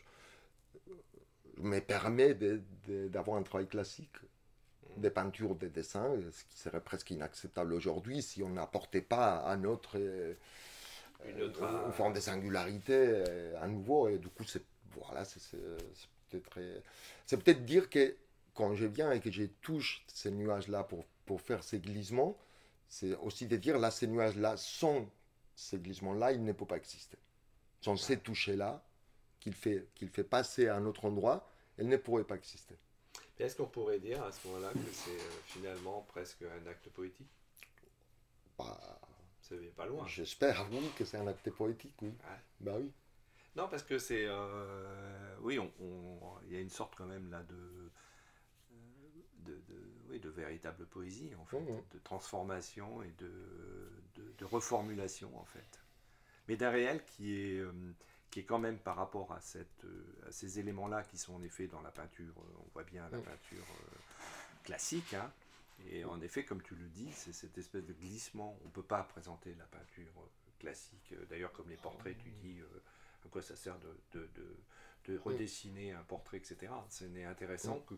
je me permets d'avoir un travail classique, des peintures, des dessins, ce qui serait presque inacceptable aujourd'hui si on n'apportait pas à notre une forme de singularité à nouveau. Et du coup, voilà, c'est peut-être dire que quand je viens et que je touche ces nuages-là pour faire ces glissements, c'est aussi de dire là, ces nuages-là, sans ces glissements-là, ils ne peuvent pas exister. Sans ces touches-là, qu'il fait passer à un autre endroit, elle ne pourrait pas exister. Mais est-ce qu'on pourrait dire à ce moment-là que c'est finalement presque un acte poétique? Bah, Ça vient pas loin. j'espère, oui, que c'est un acte poétique, oui. Ouais. Bah oui. Non, parce que c'est... oui, il y a une sorte quand même là oui, de véritable poésie, en fait, Mhm. de transformation et de reformulation, en fait. Mais d'un réel qui est quand même par rapport à ces éléments-là qui sont en effet dans la peinture, on voit bien la Mhm. peinture classique, hein, et en effet, comme tu le dis, c'est cette espèce de glissement. On ne peut pas présenter la peinture classique. D'ailleurs, comme les portraits, tu dis à quoi ça sert de redessiner un portrait, etc. Ce n'est intéressant que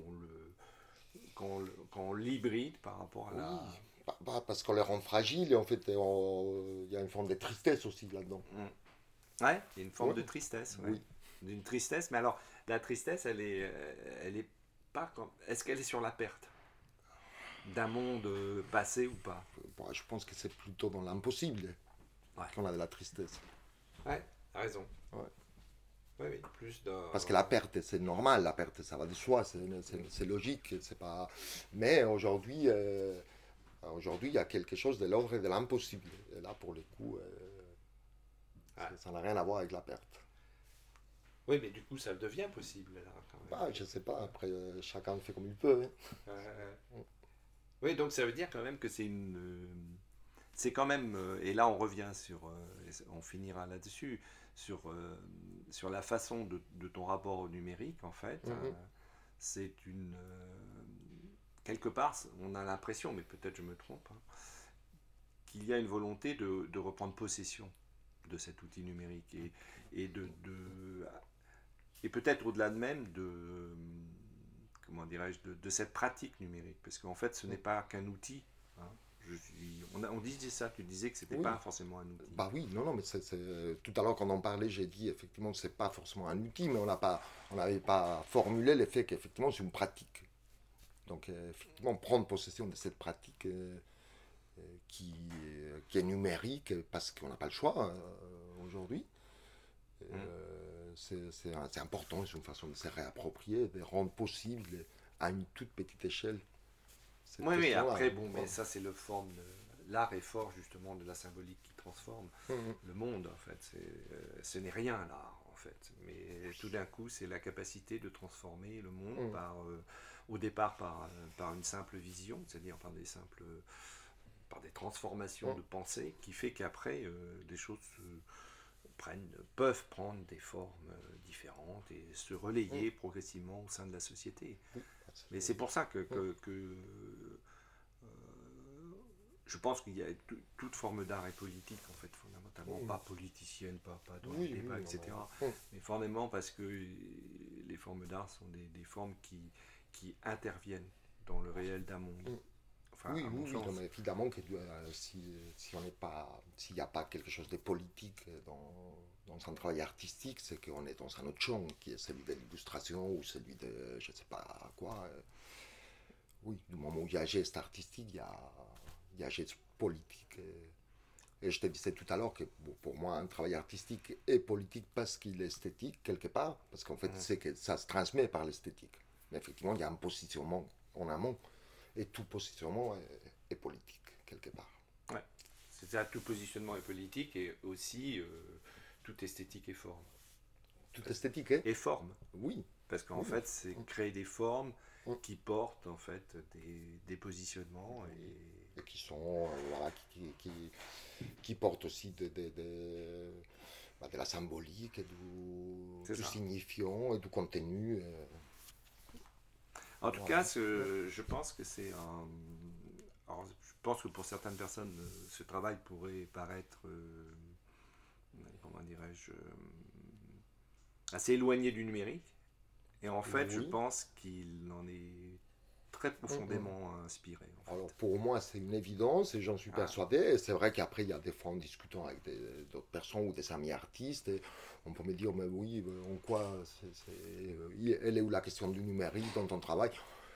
quand on l'hybride par rapport à Oui, la... parce qu'on les rend fragiles et en fait, il y a une forme de tristesse aussi là-dedans. Ouais, il y a une forme Ouais. de tristesse, ouais. Oui. D'une tristesse, mais alors, la tristesse, elle est pas comme... Est-ce qu'elle est sur la perte d'un monde passé ou pas? Bon, je pense que c'est plutôt dans l'impossible Ouais. qu'on a de la tristesse. Ouais, t'as raison. Ouais. Oui, oui, plus dans... Parce que la perte, c'est normal, la perte, ça va de soi, c'est logique, c'est pas... Mais aujourd'hui, il y a quelque chose de l'ordre de l'impossible. Et là, pour le coup, Ouais. ça n'a rien à voir avec la perte. Oui, mais du coup, ça devient possible, là, quand même. Bah, je sais pas, après, chacun fait comme il peut. Hein. Oui, donc ça veut dire quand même que c'est quand même... et là, on revient sur... on finira là-dessus, sur la façon de ton rapport au numérique, en fait. Mhm. C'est quelque part, on a l'impression, mais peut-être je me trompe, hein, qu'il y a une volonté de reprendre possession de cet outil numérique et peut-être au-delà de même comment dirais-je, de cette pratique numérique, parce qu'en fait, ce n'est pas qu'un outil. Hein. On disait ça, tu disais que c'était Oui. pas forcément un outil. Bah oui, non, non, mais tout à l'heure quand on en parlait, j'ai dit effectivement que c'est pas forcément un outil, mais on n'avait pas formulé le fait qu'effectivement c'est une pratique. Donc effectivement prendre possession de cette pratique qui est numérique parce qu'on n'a pas le choix aujourd'hui. C'est important, c'est une façon de se réapproprier, de rendre possible à une toute petite échelle cette Oui, mais question-là. après, bon, mais ça, c'est le forme. L'art est fort, justement, de la symbolique qui transforme le monde, en fait. Ce n'est rien, l'art, en fait. Mais tout d'un coup, c'est la capacité de transformer le monde au départ par une simple vision, c'est-à-dire par des transformations de pensée, qui fait qu'après, des choses peuvent prendre des formes différentes et se relayer progressivement au sein de la société. Mais c'est pour ça que je pense qu'il y a toute forme d'art est politique, en fait, fondamentalement, pas politicienne, pas dans les débats, etc. Mais fondamentalement parce que les formes d'art sont des formes qui interviennent dans le réel d'un monde. Enfin, Oui, à mon sens. non, mais évidemment que si on n'est pas, s'il n'y a pas quelque chose de politique dans un travail artistique, c'est qu'on est dans un autre champ, qui est celui de l'illustration ou celui de, je ne sais pas quoi. Oui, du moment où il y a geste artistique, il y a geste politique. Et je te disais tout à l'heure que pour moi, un travail artistique est politique parce qu'il est esthétique, quelque part, parce qu'en fait, c'est que ça se transmet par l'esthétique. Mais effectivement, il y a un positionnement en amont. Et tout positionnement est politique, quelque part. Ouais. C'est ça, tout positionnement est politique et aussi toute esthétique est forme. Tout esthétique, hein? Et forme. Oui. Parce qu'en fait, c'est créer des formes qui portent en fait des positionnements et qui sont, voilà, qui portent aussi de la symbolique, et du signifiant et du contenu. En tout cas, je pense que c'est un... Alors, je pense que pour certaines personnes, ce travail pourrait paraître, comment dirais-je, assez éloigné du numérique. Et en fait, je pense qu'il en est très profondément inspiré. En fait. Alors pour moi, c'est une évidence et j'en suis persuadé. Et c'est vrai qu'après, il y a des fois en discutant avec d'autres personnes ou des amis artistes, et on peut me dire, mais oui, en quoi elle est où la question du numérique dans ton travail?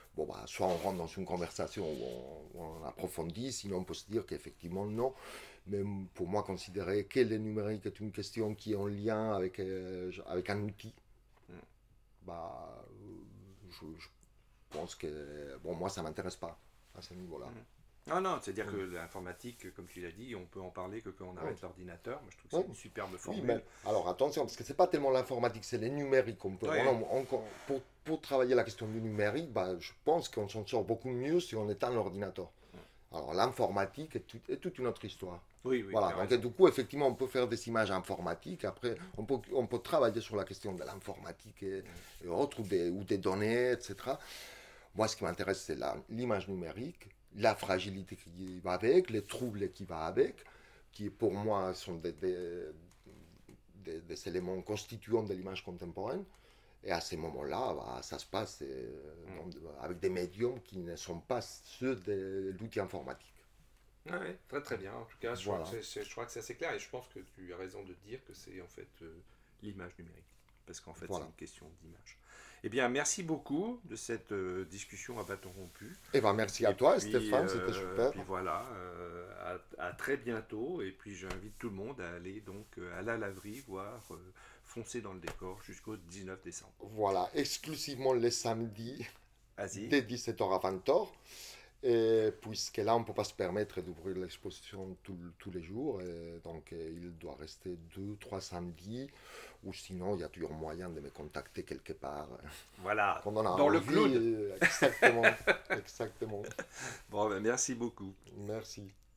bon, bah, soit on rentre dans une conversation où on approfondit, sinon on peut se dire qu'effectivement non. Mais pour moi, considérer que le numérique est une question qui est en lien avec un outil, Mm. bah, je pense que, bon, moi, ça ne m'intéresse pas à ce niveau-là. Mm. Ah non, c'est-à-dire que Mm. l'informatique, comme tu l'as dit, on peut en parler que quand on Ouais. arrête l'ordinateur. Moi, je trouve que Ouais. c'est une superbe Oui, formule. mais alors attention, parce que c'est pas tellement l'informatique, c'est les numériques. Ouais. Pour travailler la question du numérique, bah, je pense qu'on s'en sort beaucoup mieux si on éteint l'ordinateur. Alors l'informatique est toute une autre histoire. Oui, oui, Voilà, tu as donc raison. du coup, effectivement, on peut faire des images informatiques. Après, on peut travailler sur la question de l'informatique et autres, ou des données, etc. Moi, ce qui m'intéresse, c'est l'image numérique, la fragilité qui va avec, les troubles qui va avec, qui pour moi sont des éléments constituants de l'image contemporaine. Et à ces moments-là, bah, ça se passe avec des médiums qui ne sont pas ceux de l'outil informatique. Ah ouais, très très bien. En tout cas, Voilà. je crois que c'est assez clair et je pense que tu as raison de dire que c'est en fait l'image numérique. Parce qu'en fait, c'est Voilà. une question d'image. Eh bien, merci beaucoup de cette discussion à bâton rompu. Et ben merci à Et toi, puis, Stéphane, c'était super. puis voilà, à très bientôt. Et puis j'invite tout le monde à aller donc à la laverie, voir foncer dans le décor jusqu'au 19 décembre. Voilà, exclusivement les samedis, Vas-y. dès 17h à 20h. Et puisque là, on ne peut pas se permettre d'ouvrir l'exposition tous les jours, et donc il doit rester 2, 3 samedis, ou sinon il y a toujours moyen de me contacter quelque part. Voilà, Quand on a dans le envie, cloud. exactement, exactement. Bon, ben, merci beaucoup. Merci.